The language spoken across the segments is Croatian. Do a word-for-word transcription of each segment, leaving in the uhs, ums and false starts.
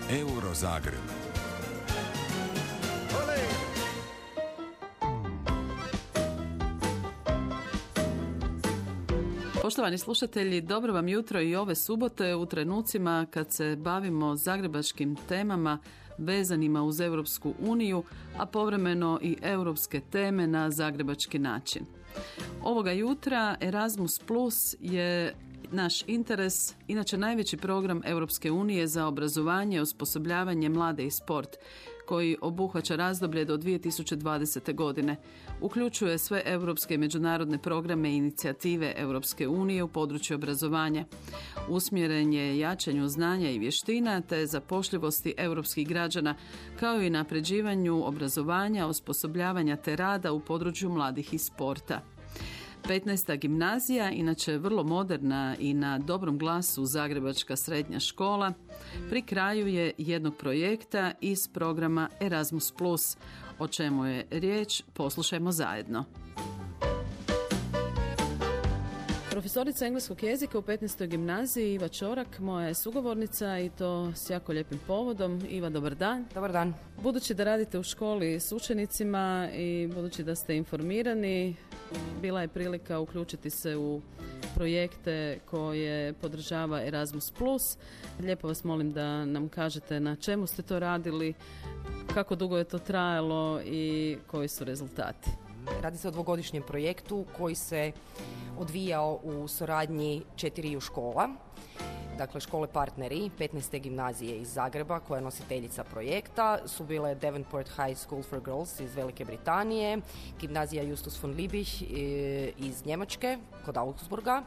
Euro Zagreb. Poštovani slušatelji, dobro vam jutro i ove subote u trenucima kad se bavimo zagrebačkim temama vezanima uz Europsku uniju, a povremeno i europske teme na zagrebački način. Ovoga jutra Erasmus Plus je naš interes, inače najveći program Europske unije za obrazovanje, osposobljavanje, mlade i sport, koji obuhvaća razdoblje do dvije tisuće dvadesete. godine. Uključuje sve europske i međunarodne programe i inicijative Europske unije u području obrazovanja. Usmjeren je jačanju znanja i vještina te zapošljivosti europskih građana, kao i napređivanju obrazovanja, osposobljavanja te rada u području mladih i sporta. petnaesta gimnazija, inače vrlo moderna i na dobrom glasu zagrebačka srednja škola, pri kraju je jednog projekta iz programa Erasmus plus. O čemu je riječ, poslušajmo zajedno. Profesorica engleskog jezika u petnaestoj gimnaziji Iva Čorak, moja je sugovornica i to s jako lijepim povodom. Iva, dobar dan. Dobar dan. Budući da radite u školi s učenicima i budući da ste informirani, bila je prilika uključiti se u projekte koje podržava Erasmus plus. Lijepo vas molim da nam kažete na čemu ste to radili, kako dugo je to trajalo i koji su rezultati. Radi se o dvogodišnjem projektu koji se odvijao u suradnji četiriju škola. Dakle, škole partneri petnaeste gimnazije iz Zagreba, koja je nositeljica projekta, su bile Devonport High School for Girls iz Velike Britanije, gimnazija Justus von Liebig iz Njemačke, kod Augsburga,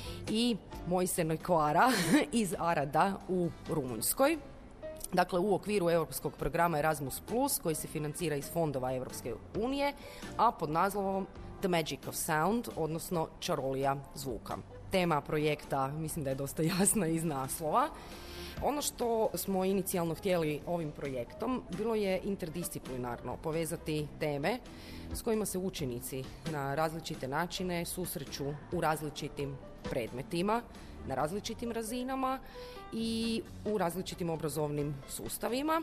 i Moise Neukvara iz Arada u Rumunjskoj. Dakle, u okviru europskog programa Erasmus plus, koji se financira iz fondova Europske unije, a pod naslovom The Magic of Sound, odnosno čarolija zvuka. Tema projekta mislim da je dosta jasna iz naslova. Ono što smo inicijalno htjeli ovim projektom bilo je interdisciplinarno povezati teme s kojima se učenici na različite načine susreću u različitim predmetima, na različitim razinama i u različitim obrazovnim sustavima,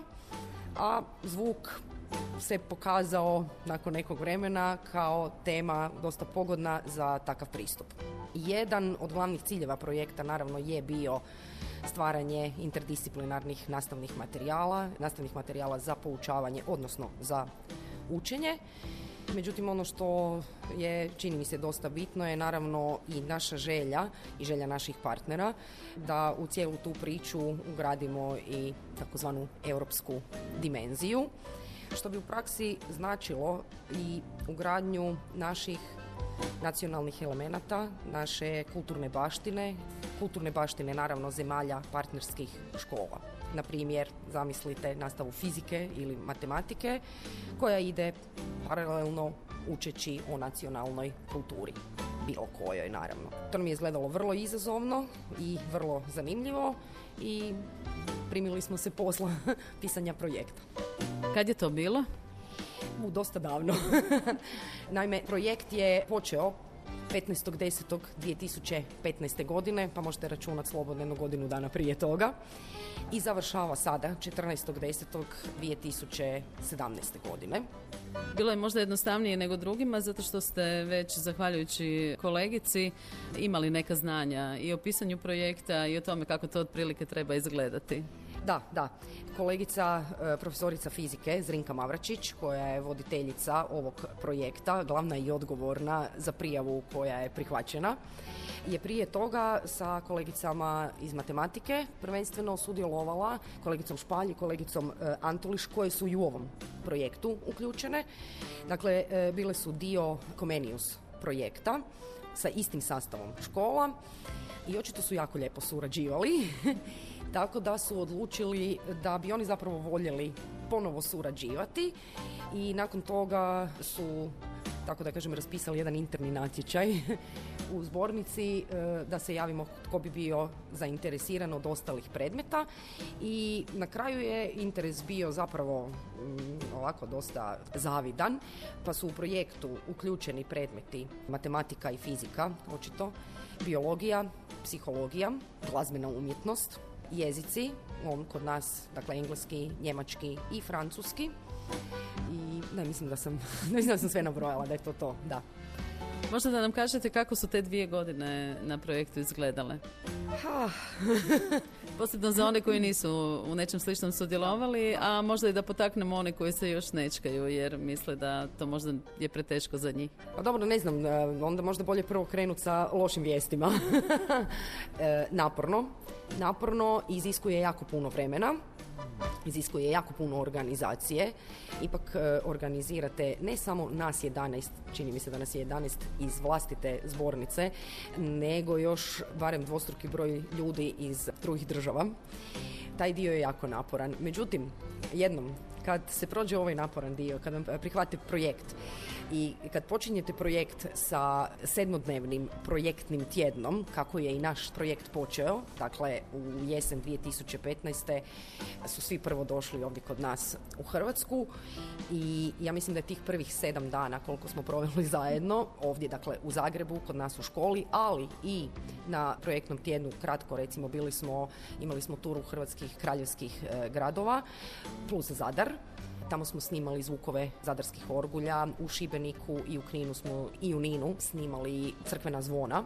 a zvuk se pokazao nakon nekog vremena kao tema dosta pogodna za takav pristup. Jedan od glavnih ciljeva projekta naravno je bio stvaranje interdisciplinarnih nastavnih materijala, nastavnih materijala za poučavanje, odnosno za učenje. Međutim, ono što je, čini mi se, dosta bitno je naravno i naša želja i želja naših partnera da u cijelu tu priču ugradimo i takozvanu europsku dimenziju, što bi u praksi značilo i ugradnju naših nacionalnih elemenata, naše kulturne baštine, kulturne baštine naravno zemalja partnerskih škola. Na primjer, zamislite nastavu fizike ili matematike koja ide paralelno učeći o nacionalnoj kulturi, bilo kojoj naravno. To nam je izgledalo vrlo izazovno i vrlo zanimljivo i primili smo se posla pisanja projekta. Kad je to bilo? U dosta davno. Naime, projekt je počeo petnaestog desetog dvije tisuće petnaeste. godine, pa možete računati slobodno jednu godinu dana prije toga, i završava sada četrnaestog desetog dvije tisuće sedamnaeste. godine. Bilo je možda jednostavnije nego drugima, zato što ste već, zahvaljujući kolegici, imali neka znanja i o pisanju projekta i o tome kako to otprilike treba izgledati. Da, da. Kolegica, profesorica fizike Zrinka Mavračić, koja je voditeljica ovog projekta, glavna i odgovorna za prijavu koja je prihvaćena, je prije toga sa kolegicama iz matematike prvenstveno sudjelovala, kolegicom Špalj i kolegicom Antuliš, koje su i u ovom projektu uključene. Dakle, bile su dio Comenius projekta sa istim sastavom škola i očito su jako lijepo surađivali. Tako da su odlučili da bi oni zapravo voljeli ponovo surađivati i nakon toga su, tako da kažem, raspisali jedan interni natječaj u zbornici da se javimo tko bi bio zainteresiran od ostalih predmeta i na kraju je interes bio zapravo ovako dosta zavidan, pa su u projektu uključeni predmeti matematika i fizika, očito, biologija, psihologija, glazbena umjetnost, jezici, on kod nas, dakle engleski, njemački i francuski. I ne mislim da sam, ne mislim da sam sve nabrojala, da je to to, da. Možda da nam kažete kako su te dvije godine na projektu izgledale? Ha. Posebno za one koji nisu u nečem sličnom sudjelovali, a možda i da potaknemo one koji se još nečkaju jer misle da to možda je preteško za njih. Pa dobro, ne znam, onda možda bolje prvo krenuti sa lošim vijestima. e, naporno. Naporno iziskuje jako puno vremena. Iziskuje jako puno organizacije. Ipak e, organizirate ne samo nas jedanaest, čini mi se da nas je jedanaest iz vlastite zbornice, nego još barem dvostruki broj ljudi iz drugih država. Taj dio je jako naporan. Međutim, jednom, kad se prođe ovaj naporan dio, kad vam prihvate projekt i kad počinjete projekt sa sedmodnevnim projektnim tjednom, kako je i naš projekt počeo, dakle u jesen dvije tisuće petnaeste su svi prvo došli ovdje kod nas u Hrvatsku i ja mislim da je tih prvih sedam dana koliko smo proveli zajedno ovdje, dakle u Zagrebu, kod nas u školi, ali i na projektnom tjednu kratko, recimo bili smo, imali smo turu hrvatskih kraljevskih e, gradova plus Zadar. Tamo smo snimali zvukove zadarskih orgulja, u Šibeniku i u Kninu smo i u Ninu snimali crkvena zvona.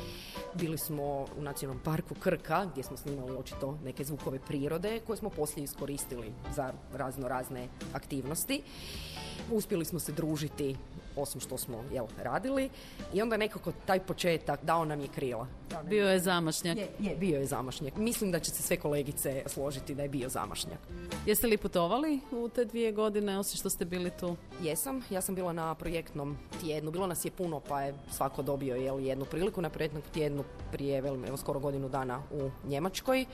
Bili smo u Nacionalnom parku Krka gdje smo snimali očito neke zvukove prirode koje smo poslije iskoristili za razno razne aktivnosti. Uspjeli smo se družiti osim što smo jel, radili i onda nekako taj početak dao nam je krila. Bio je zamašnjak. Je, je, bio je zamašnjak. Mislim da će se sve kolegice složiti da je bio zamašnjak. Jeste li putovali u te dvije godine, osim što ste bili tu? Jesam, ja sam bila na projektnom tjednu. Bilo nas je puno, pa je svako dobio jel, jednu priliku na projektnom tjednu prije velim, evo, skoro godinu dana u Njemačkoj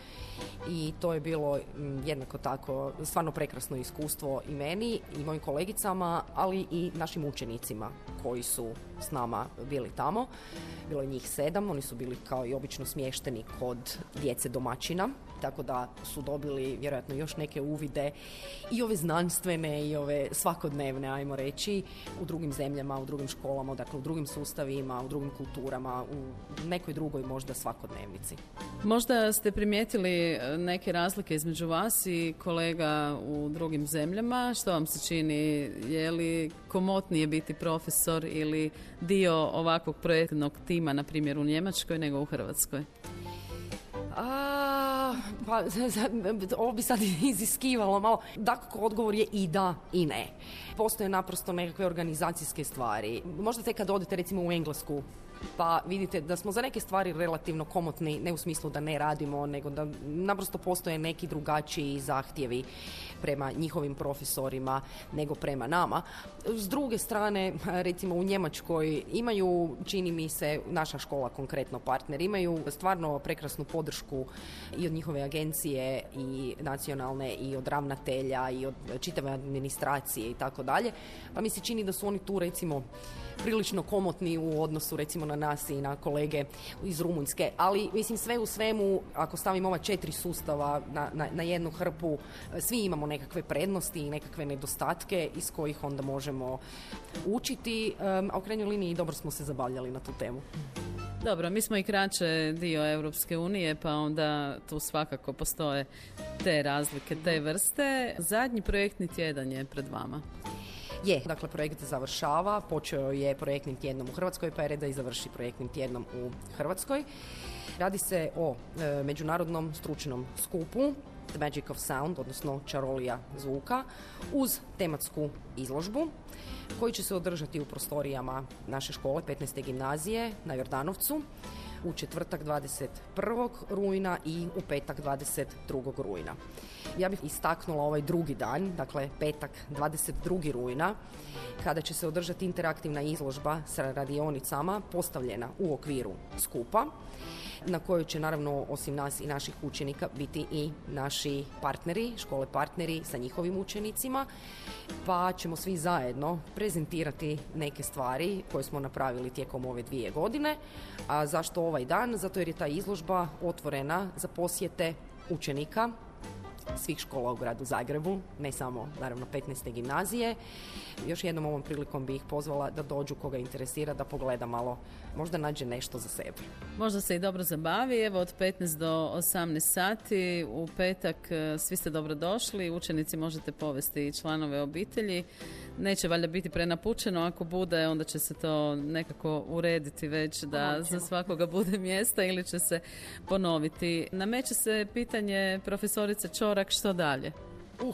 i to je bilo m, jednako tako stvarno prekrasno iskustvo i meni i mojim kolegicama, ali i našim učenicima koji su s nama bili tamo. Bilo je njih sedam, oni su bili kao i obično smješteni kod djece domaćina, tako da su dobili vjerojatno još neke uvide i ove znanstvene i ove svakodnevne, ajmo reći, u drugim zemljama, u drugim školama, dakle u drugim sustavima, u drugim kulturama, u nekoj drugoj možda svakodnevnici. Možda ste primijetili neke razlike između vas i kolega u drugim zemljama. Što vam se čini? Je li komotnije biti profesor ili dio ovakvog projektnog tima, na primjer u Njemačkoj, nego u Hrvatskoj? A, pa, ovo bi sad iziskivalo malo. Dakako, odgovor je i da i ne. Postoje naprosto nekakve organizacijske stvari. Možda tek kad odete recimo u Englesku, pa vidite da smo za neke stvari relativno komotni, ne u smislu da ne radimo, nego da naprosto postoje neki drugačiji zahtjevi prema njihovim profesorima nego prema nama. S druge strane, recimo u Njemačkoj imaju, čini mi se, naša škola konkretno partner, imaju stvarno prekrasnu podršku i od njihove agencije i nacionalne i od ravnatelja i od čitave administracije i tako dalje. Pa mi se čini da su oni tu recimo prilično komotni u odnosu recimo na nas i na kolege iz Rumunjske, ali mislim sve u svemu, ako stavimo ova četiri sustava na, na, na jednu hrpu, svi imamo nekakve prednosti i nekakve nedostatke iz kojih onda možemo učiti, a u krajnjoj liniji dobro smo se zabavljali na tu temu. Dobro, mi smo i kraće dio Europske unije, pa onda tu svakako postoje te razlike, te vrste. Zadnji projektni tjedan je pred vama. Je, dakle projekt završava, počeo je projektnim tjednom u Hrvatskoj, pa je red da i završi projektnim tjednom u Hrvatskoj. Radi se o e, međunarodnom stručnom skupu The Magic of Sound, odnosno čarolija zvuka, uz tematsku izložbu koji će se održati u prostorijama naše škole, petnaeste gimnazije na Jordanovcu, u četvrtak dvadeset prvog rujna i u petak dvadeset drugog rujna. Ja bih istaknula ovaj drugi dan, dakle petak dvadeset drugog rujna, kada će se održati interaktivna izložba sa radionicama postavljena u okviru skupa, na kojoj će naravno osim nas i naših učenika biti i naši partneri, škole partneri sa njihovim učenicima, pa ćemo svi zajedno prezentirati neke stvari koje smo napravili tijekom ove dvije godine. A zašto ovaj dan? Zato jer je ta izložba otvorena za posjete učenika svih škola u gradu Zagrebu, ne samo naravno petnaeste gimnazije. Još jednom ovom prilikom bih ih pozvala da dođu koga interesira, da pogleda malo, možda nađe nešto za sebe. Možda se i dobro zabavi, evo od petnaest do osamnaest sati u petak svi ste dobro došli, učenici možete povesti i članove obitelji. Neće valjda biti prenapučeno, ako bude onda će se to nekako urediti već da za svakoga bude mjesta ili će se ponoviti. Nameće se pitanje profesorice Čorak, što dalje? Uh,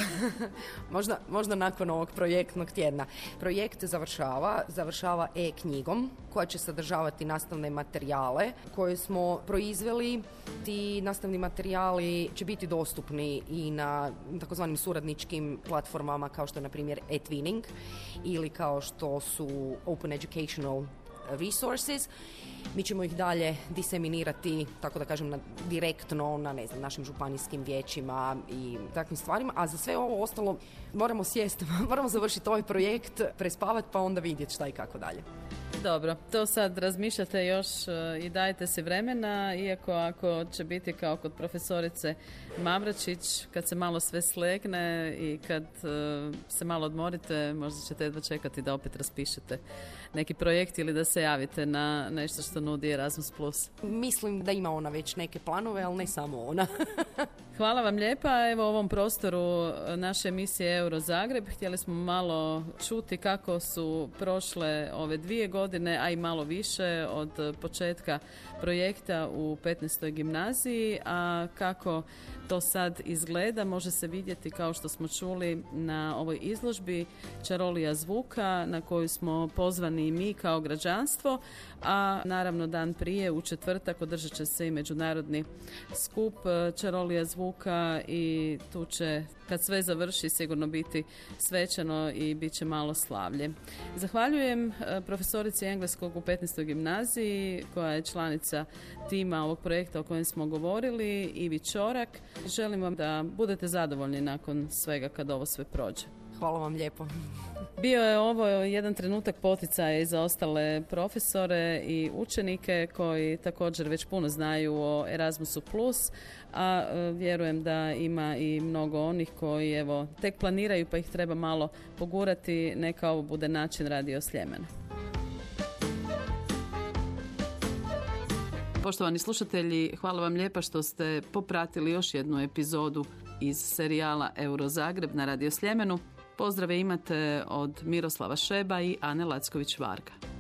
možda, možda nakon ovog projektnog tjedna. Projekt završava, završava e-knjigom koja će sadržavati nastavne materijale koje smo proizveli. Ti nastavni materijali će biti dostupni i na takozvanim suradničkim platformama kao što je na primjer e-twinning ili kao što su Open Educational Resources. Mi ćemo ih dalje diseminirati, tako da kažem, na, direktno na ne znam, našim županijskim vijećima i takvim stvarima, a za sve ovo ostalo moramo sjesti, moramo završiti ovaj projekt, prespavati pa onda vidjeti šta i kako dalje. Dobro, to sad razmišljate još i dajete si vremena, iako ako će biti kao kod profesorice Mavračić, kad se malo sve slegne i kad uh, se malo odmorite, možda ćete jedva čekati da opet raspišete neki projekt ili da se javite na nešto što nudi Erasmus plus. Mislim da ima ona već neke planove, ali ne samo ona. Hvala vam lijepa. Evo u ovom prostoru naše emisije Euro Zagreb htjeli smo malo čuti kako su prošle ove dvije godine, a i malo više od početka projekta u petnaestoj gimnaziji, a kako to sad izgleda može se vidjeti, kao što smo čuli, na ovoj izložbi Čarolija zvuka na koju smo pozvani i mi kao građanstvo, a naravno dan prije u četvrtak održat će se i međunarodni skup Čarolija zvuka i tu će, kad sve završi, sigurno biti svečano i bit će malo slavlje. Zahvaljujem profesorici engleskog u petnaestoj gimnaziji koja je članica tima ovog projekta o kojem smo govorili, Ivi Čorak. Želim vam da budete zadovoljni nakon svega kad ovo sve prođe. Hvala vam lijepo. Bio je ovo jedan trenutak poticaja i za ostale profesore i učenike koji također već puno znaju o Erasmusu plus, a vjerujem da ima i mnogo onih koji evo tek planiraju pa ih treba malo pogurati, neka ovo bude način Radio Sljemena. Poštovani slušatelji, hvala vam lijepa što ste popratili još jednu epizodu iz serijala Euro Zagreb na Radio Sljemenu. Pozdrave imate od Miroslava Šeba i Ane Lacković-Varga.